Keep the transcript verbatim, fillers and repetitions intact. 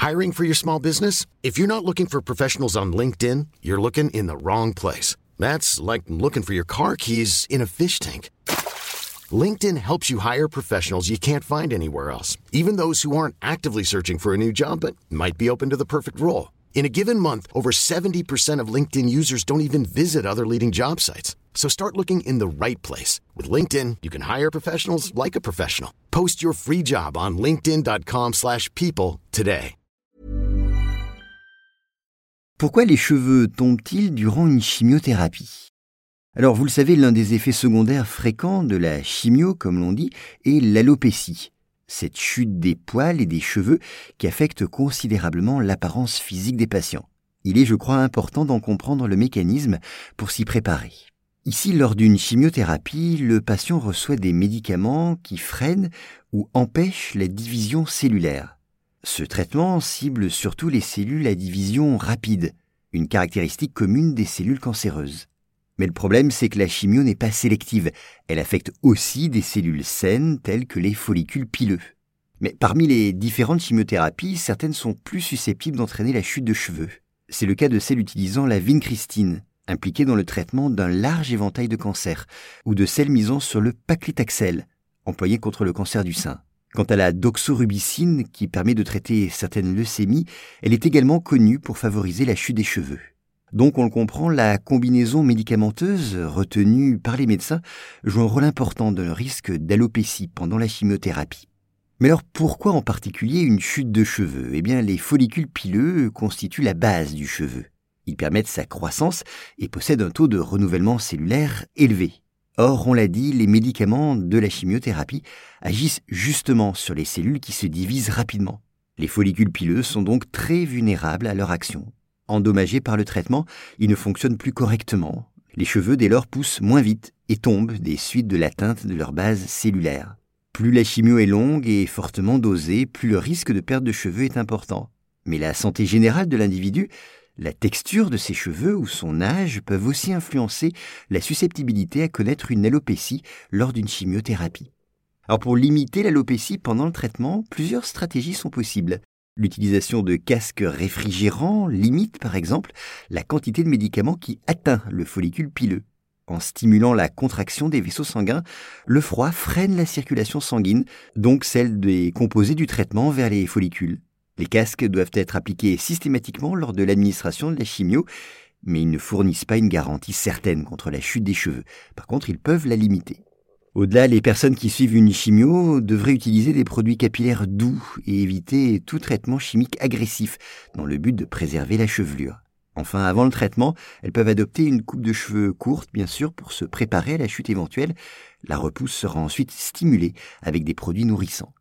Hiring for your small business? If you're not looking for professionals on LinkedIn, you're looking in the wrong place. That's like looking for your car keys in a fish tank. LinkedIn helps you hire professionals you can't find anywhere else, even those who aren't actively searching for a new job but might be open to the perfect role. In a given month, over seventy percent of LinkedIn users don't even visit other leading job sites. So start looking in the right place. With LinkedIn, you can hire professionals like a professional. Post your free job on linkedin dot com slash people today. Pourquoi les cheveux tombent-ils durant une chimiothérapie ? Alors, vous le savez, l'un des effets secondaires fréquents de la chimio, comme l'on dit, est l'alopécie. Cette chute des poils et des cheveux qui affecte considérablement l'apparence physique des patients. Il est, je crois, important d'en comprendre le mécanisme pour s'y préparer. Ici, lors d'une chimiothérapie, le patient reçoit des médicaments qui freinent ou empêchent la division cellulaire. Ce traitement cible surtout les cellules à division rapide, une caractéristique commune des cellules cancéreuses. Mais le problème, c'est que la chimio n'est pas sélective. Elle affecte aussi des cellules saines telles que les follicules pileux. Mais parmi les différentes chimiothérapies, certaines sont plus susceptibles d'entraîner la chute de cheveux. C'est le cas de celle utilisant la vincristine, impliquée dans le traitement d'un large éventail de cancers, ou de celle misant sur le paclitaxel, employée contre le cancer du sein. Quant à la doxorubicine, qui permet de traiter certaines leucémies, elle est également connue pour favoriser la chute des cheveux. Donc, on le comprend, la combinaison médicamenteuse retenue par les médecins joue un rôle important dans le risque d'alopécie pendant la chimiothérapie. Mais alors, pourquoi en particulier une chute de cheveux ? Eh bien, les follicules pileux constituent la base du cheveu. Ils permettent sa croissance et possèdent un taux de renouvellement cellulaire élevé. Or, on l'a dit, les médicaments de la chimiothérapie agissent justement sur les cellules qui se divisent rapidement. Les follicules pileux sont donc très vulnérables à leur action. Endommagés par le traitement, ils ne fonctionnent plus correctement. Les cheveux dès lors poussent moins vite et tombent des suites de l'atteinte de leur base cellulaire. Plus la chimio est longue et fortement dosée, plus le risque de perte de cheveux est important. Mais la santé générale de l'individu, la texture de ses cheveux ou son âge peuvent aussi influencer la susceptibilité à connaître une alopécie lors d'une chimiothérapie. Alors pour limiter l'alopécie pendant le traitement, plusieurs stratégies sont possibles. L'utilisation de casques réfrigérants limite, par exemple, la quantité de médicaments qui atteint le follicule pileux. En stimulant la contraction des vaisseaux sanguins, le froid freine la circulation sanguine, donc celle des composés du traitement vers les follicules. Les casques doivent être appliqués systématiquement lors de l'administration de la chimio, mais ils ne fournissent pas une garantie certaine contre la chute des cheveux. Par contre, ils peuvent la limiter. Au-delà, les personnes qui suivent une chimio devraient utiliser des produits capillaires doux et éviter tout traitement chimique agressif dans le but de préserver la chevelure. Enfin, avant le traitement, elles peuvent adopter une coupe de cheveux courte, bien sûr, pour se préparer à la chute éventuelle. La repousse sera ensuite stimulée avec des produits nourrissants.